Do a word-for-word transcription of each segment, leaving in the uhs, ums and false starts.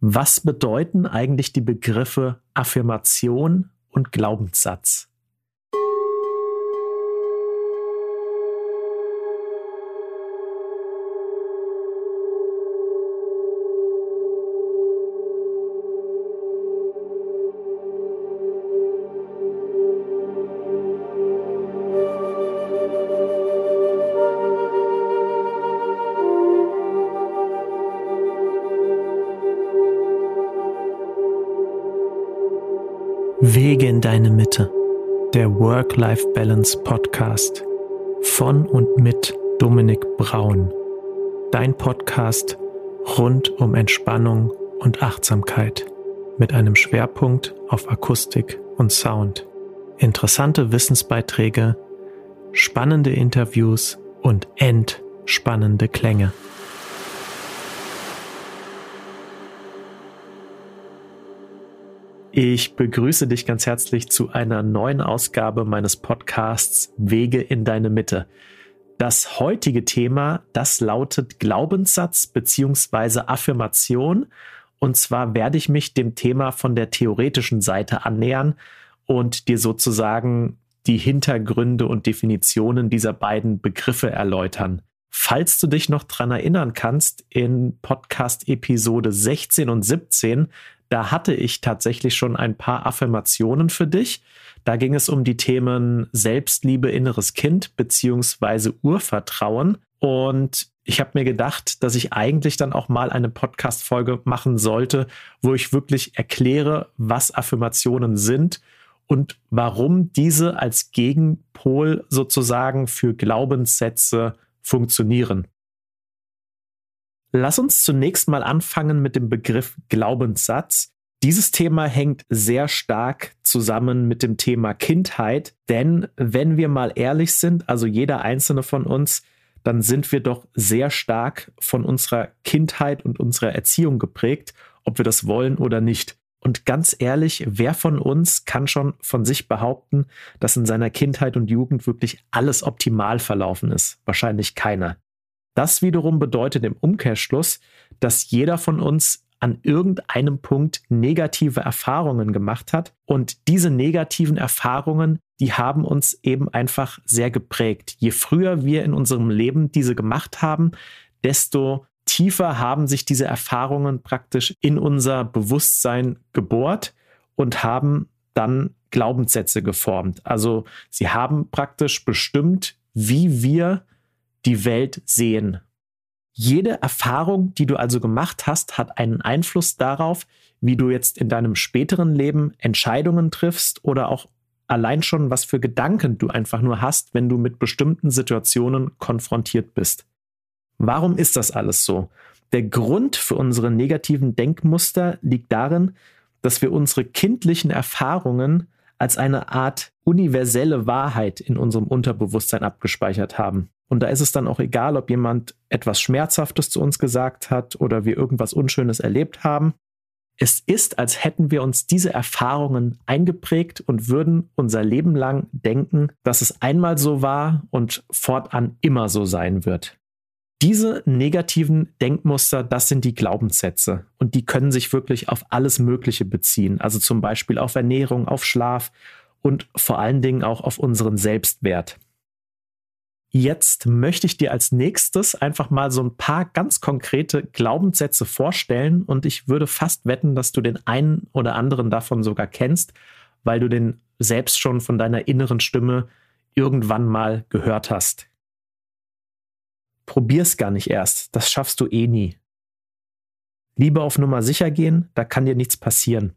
Was bedeuten eigentlich die Begriffe Affirmation und Glaubenssatz? Wege in deine Mitte, der Work-Life-Balance-Podcast von und mit Dominik Braun. Dein Podcast rund um Entspannung und Achtsamkeit mit einem Schwerpunkt auf Akustik und Sound. Interessante Wissensbeiträge, spannende Interviews und entspannende Klänge. Ich begrüße dich ganz herzlich zu einer neuen Ausgabe meines Podcasts Wege in deine Mitte. Das heutige Thema, das lautet Glaubenssatz bzw. Affirmation. Und zwar werde ich mich dem Thema von der theoretischen Seite annähern und dir sozusagen die Hintergründe und Definitionen dieser beiden Begriffe erläutern. Falls du dich noch dran erinnern kannst, in Podcast-Episode sechzehn und siebzehn, da hatte ich tatsächlich schon ein paar Affirmationen für dich. Da ging es um die Themen Selbstliebe, inneres Kind bzw. Urvertrauen. Und ich habe mir gedacht, dass ich eigentlich dann auch mal eine Podcast-Folge machen sollte, wo ich wirklich erkläre, was Affirmationen sind und warum diese als Gegenpol sozusagen für Glaubenssätze funktionieren. Lass uns zunächst mal anfangen mit dem Begriff Glaubenssatz. Dieses Thema hängt sehr stark zusammen mit dem Thema Kindheit, denn wenn wir mal ehrlich sind, also jeder einzelne von uns, dann sind wir doch sehr stark von unserer Kindheit und unserer Erziehung geprägt, ob wir das wollen oder nicht. Und ganz ehrlich, wer von uns kann schon von sich behaupten, dass in seiner Kindheit und Jugend wirklich alles optimal verlaufen ist? Wahrscheinlich keiner. Das wiederum bedeutet im Umkehrschluss, dass jeder von uns an irgendeinem Punkt negative Erfahrungen gemacht hat. Und diese negativen Erfahrungen, die haben uns eben einfach sehr geprägt. Je früher wir in unserem Leben diese gemacht haben, desto tiefer haben sich diese Erfahrungen praktisch in unser Bewusstsein gebohrt und haben dann Glaubenssätze geformt. Also sie haben praktisch bestimmt, wie wir die Welt sehen. Jede Erfahrung, die du also gemacht hast, hat einen Einfluss darauf, wie du jetzt in deinem späteren Leben Entscheidungen triffst oder auch allein schon, was für Gedanken du einfach nur hast, wenn du mit bestimmten Situationen konfrontiert bist. Warum ist das alles so? Der Grund für unsere negativen Denkmuster liegt darin, dass wir unsere kindlichen Erfahrungen als eine Art universelle Wahrheit in unserem Unterbewusstsein abgespeichert haben. Und da ist es dann auch egal, ob jemand etwas Schmerzhaftes zu uns gesagt hat oder wir irgendwas Unschönes erlebt haben. Es ist, als hätten wir uns diese Erfahrungen eingeprägt und würden unser Leben lang denken, dass es einmal so war und fortan immer so sein wird. Diese negativen Denkmuster, das sind die Glaubenssätze und die können sich wirklich auf alles Mögliche beziehen, also zum Beispiel auf Ernährung, auf Schlaf und vor allen Dingen auch auf unseren Selbstwert. Jetzt möchte ich dir als nächstes einfach mal so ein paar ganz konkrete Glaubenssätze vorstellen und ich würde fast wetten, dass du den einen oder anderen davon sogar kennst, weil du den selbst schon von deiner inneren Stimme irgendwann mal gehört hast. Probier's gar nicht erst, das schaffst du eh nie. Lieber auf Nummer sicher gehen, da kann dir nichts passieren.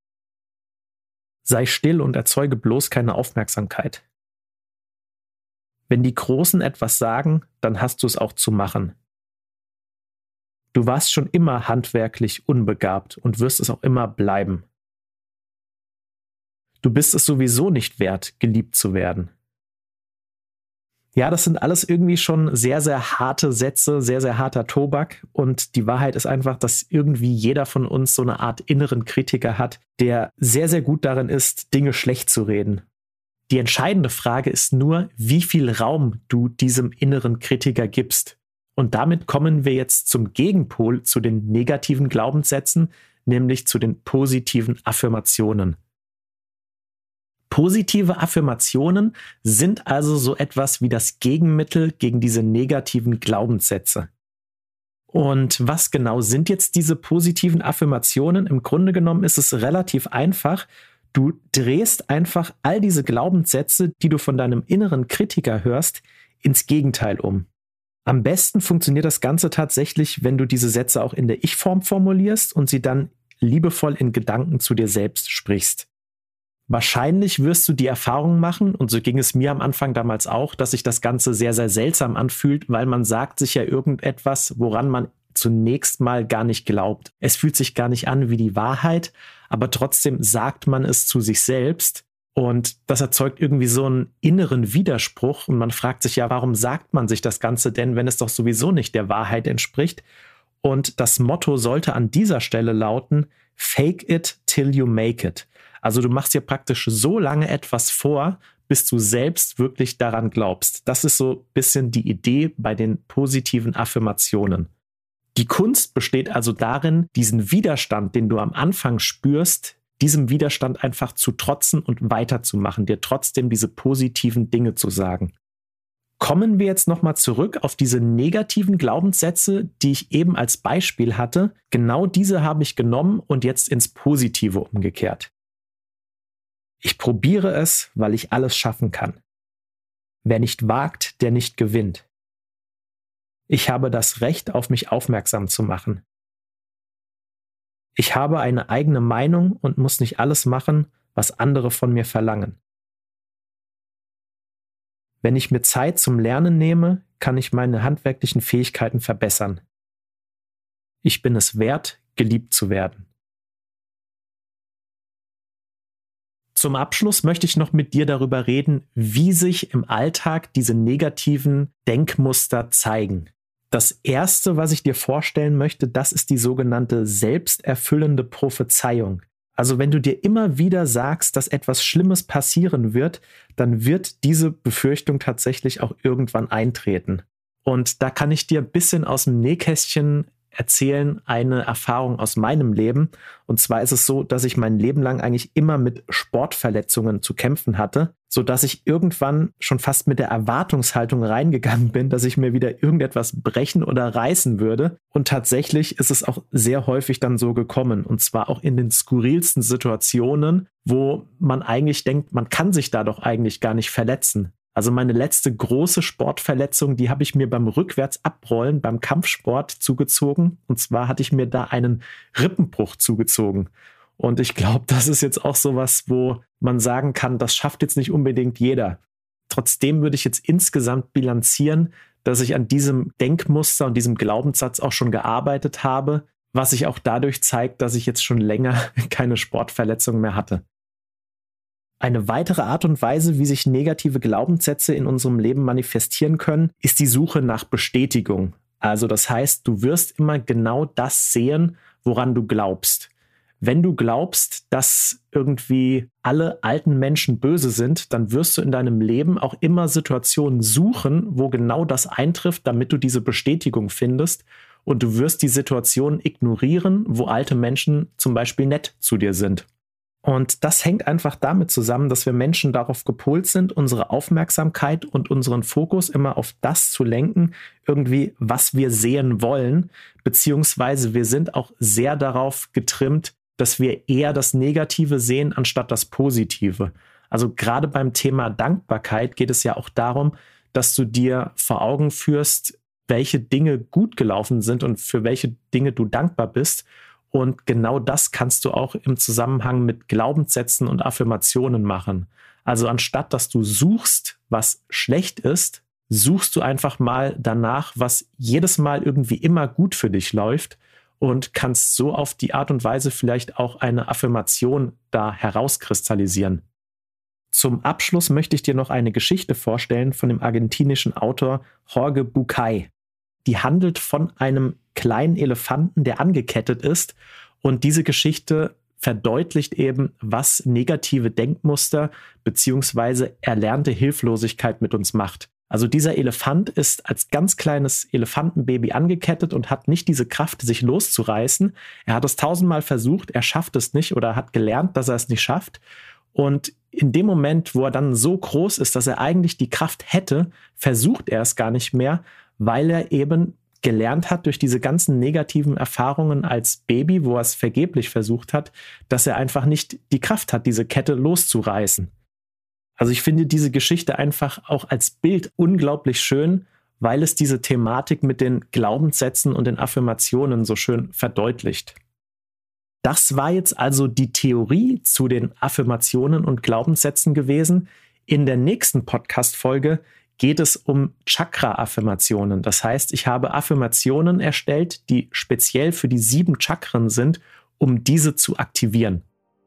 Sei still und erzeuge bloß keine Aufmerksamkeit. Wenn die Großen etwas sagen, dann hast du es auch zu machen. Du warst schon immer handwerklich unbegabt und wirst es auch immer bleiben. Du bist es sowieso nicht wert, geliebt zu werden. Ja, das sind alles irgendwie schon sehr, sehr harte Sätze, sehr, sehr harter Tobak. Und die Wahrheit ist einfach, dass irgendwie jeder von uns so eine Art inneren Kritiker hat, der sehr, sehr gut darin ist, Dinge schlecht zu reden. Die entscheidende Frage ist nur, wie viel Raum du diesem inneren Kritiker gibst. Und damit kommen wir jetzt zum Gegenpol zu den negativen Glaubenssätzen, nämlich zu den positiven Affirmationen. Positive Affirmationen sind also so etwas wie das Gegenmittel gegen diese negativen Glaubenssätze. Und was genau sind jetzt diese positiven Affirmationen? Im Grunde genommen ist es relativ einfach. Du drehst einfach all diese Glaubenssätze, die du von deinem inneren Kritiker hörst, ins Gegenteil um. Am besten funktioniert das Ganze tatsächlich, wenn du diese Sätze auch in der Ich-Form formulierst und sie dann liebevoll in Gedanken zu dir selbst sprichst. Wahrscheinlich wirst du die Erfahrung machen, und so ging es mir am Anfang damals auch, dass sich das Ganze sehr, sehr seltsam anfühlt, weil man sagt sich ja irgendetwas, woran man zunächst mal gar nicht glaubt. Es fühlt sich gar nicht an wie die Wahrheit, aber trotzdem sagt man es zu sich selbst und das erzeugt irgendwie so einen inneren Widerspruch und man fragt sich ja, warum sagt man sich das Ganze denn, wenn es doch sowieso nicht der Wahrheit entspricht? Und das Motto sollte an dieser Stelle lauten, fake it till you make it. Also du machst dir praktisch so lange etwas vor, bis du selbst wirklich daran glaubst. Das ist so ein bisschen die Idee bei den positiven Affirmationen. Die Kunst besteht also darin, diesen Widerstand, den du am Anfang spürst, diesem Widerstand einfach zu trotzen und weiterzumachen, dir trotzdem diese positiven Dinge zu sagen. Kommen wir jetzt nochmal zurück auf diese negativen Glaubenssätze, die ich eben als Beispiel hatte. Genau diese habe ich genommen und jetzt ins Positive umgekehrt. Ich probiere es, weil ich alles schaffen kann. Wer nicht wagt, der nicht gewinnt. Ich habe das Recht, auf mich aufmerksam zu machen. Ich habe eine eigene Meinung und muss nicht alles machen, was andere von mir verlangen. Wenn ich mir Zeit zum Lernen nehme, kann ich meine handwerklichen Fähigkeiten verbessern. Ich bin es wert, geliebt zu werden. Zum Abschluss möchte ich noch mit dir darüber reden, wie sich im Alltag diese negativen Denkmuster zeigen. Das erste, was ich dir vorstellen möchte, das ist die sogenannte selbsterfüllende Prophezeiung. Also wenn du dir immer wieder sagst, dass etwas Schlimmes passieren wird, dann wird diese Befürchtung tatsächlich auch irgendwann eintreten. Und da kann ich dir ein bisschen aus dem Nähkästchen erzählen, eine Erfahrung aus meinem Leben. Und zwar ist es so, dass ich mein Leben lang eigentlich immer mit Sportverletzungen zu kämpfen hatte, sodass ich irgendwann schon fast mit der Erwartungshaltung reingegangen bin, dass ich mir wieder irgendetwas brechen oder reißen würde. Und tatsächlich ist es auch sehr häufig dann so gekommen. Und zwar auch in den skurrilsten Situationen, wo man eigentlich denkt, man kann sich da doch eigentlich gar nicht verletzen. Also meine letzte große Sportverletzung, die habe ich mir beim Rückwärtsabrollen beim Kampfsport zugezogen. Und zwar hatte ich mir da einen Rippenbruch zugezogen. Und ich glaube, das ist jetzt auch sowas, wo man sagen kann, das schafft jetzt nicht unbedingt jeder. Trotzdem würde ich jetzt insgesamt bilanzieren, dass ich an diesem Denkmuster und diesem Glaubenssatz auch schon gearbeitet habe, was sich auch dadurch zeigt, dass ich jetzt schon länger keine Sportverletzung mehr hatte. Eine weitere Art und Weise, wie sich negative Glaubenssätze in unserem Leben manifestieren können, ist die Suche nach Bestätigung. Also das heißt, du wirst immer genau das sehen, woran du glaubst. Wenn du glaubst, dass irgendwie alle alten Menschen böse sind, dann wirst du in deinem Leben auch immer Situationen suchen, wo genau das eintrifft, damit du diese Bestätigung findest. Und du wirst die Situation ignorieren, wo alte Menschen zum Beispiel nett zu dir sind. Und das hängt einfach damit zusammen, dass wir Menschen darauf gepolt sind, unsere Aufmerksamkeit und unseren Fokus immer auf das zu lenken, irgendwie, was wir sehen wollen, beziehungsweise wir sind auch sehr darauf getrimmt, dass wir eher das Negative sehen, anstatt das Positive. Also gerade beim Thema Dankbarkeit geht es ja auch darum, dass du dir vor Augen führst, welche Dinge gut gelaufen sind und für welche Dinge du dankbar bist. Und genau das kannst du auch im Zusammenhang mit Glaubenssätzen und Affirmationen machen. Also anstatt, dass du suchst, was schlecht ist, suchst du einfach mal danach, was jedes Mal irgendwie immer gut für dich läuft und kannst so auf die Art und Weise vielleicht auch eine Affirmation da herauskristallisieren. Zum Abschluss möchte ich dir noch eine Geschichte vorstellen von dem argentinischen Autor Jorge Bucay. Die handelt von einem kleinen Elefanten, der angekettet ist. Und diese Geschichte verdeutlicht eben, was negative Denkmuster bzw. erlernte Hilflosigkeit mit uns macht. Also dieser Elefant ist als ganz kleines Elefantenbaby angekettet und hat nicht diese Kraft, sich loszureißen. Er hat es tausendmal versucht, er schafft es nicht oder hat gelernt, dass er es nicht schafft. Und in dem Moment, wo er dann so groß ist, dass er eigentlich die Kraft hätte, versucht er es gar nicht mehr, weil er eben gelernt hat durch diese ganzen negativen Erfahrungen als Baby, wo er es vergeblich versucht hat, dass er einfach nicht die Kraft hat, diese Kette loszureißen. Also ich finde diese Geschichte einfach auch als Bild unglaublich schön, weil es diese Thematik mit den Glaubenssätzen und den Affirmationen so schön verdeutlicht. Das war jetzt also die Theorie zu den Affirmationen und Glaubenssätzen gewesen. In der nächsten Podcast-Folge geht es um Chakra-Affirmationen. Das heißt, ich habe Affirmationen erstellt, die speziell für die sieben Chakren sind, um diese zu aktivieren.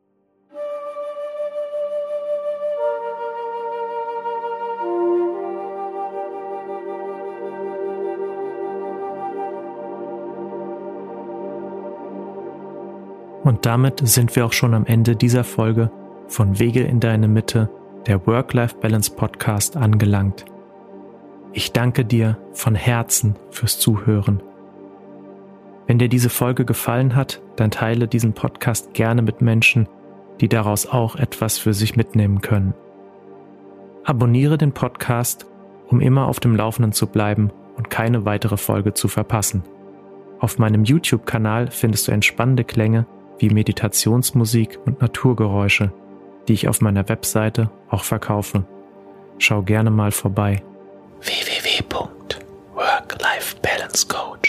Und damit sind wir auch schon am Ende dieser Folge von Wege in deine Mitte, der Work-Life-Balance-Podcast, angelangt. Ich danke dir von Herzen fürs Zuhören. Wenn dir diese Folge gefallen hat, dann teile diesen Podcast gerne mit Menschen, die daraus auch etwas für sich mitnehmen können. Abonniere den Podcast, um immer auf dem Laufenden zu bleiben und keine weitere Folge zu verpassen. Auf meinem YouTube-Kanal findest du entspannende Klänge wie Meditationsmusik und Naturgeräusche, die ich auf meiner Webseite auch verkaufe. Schau gerne mal vorbei. w w w punkt work life balance coach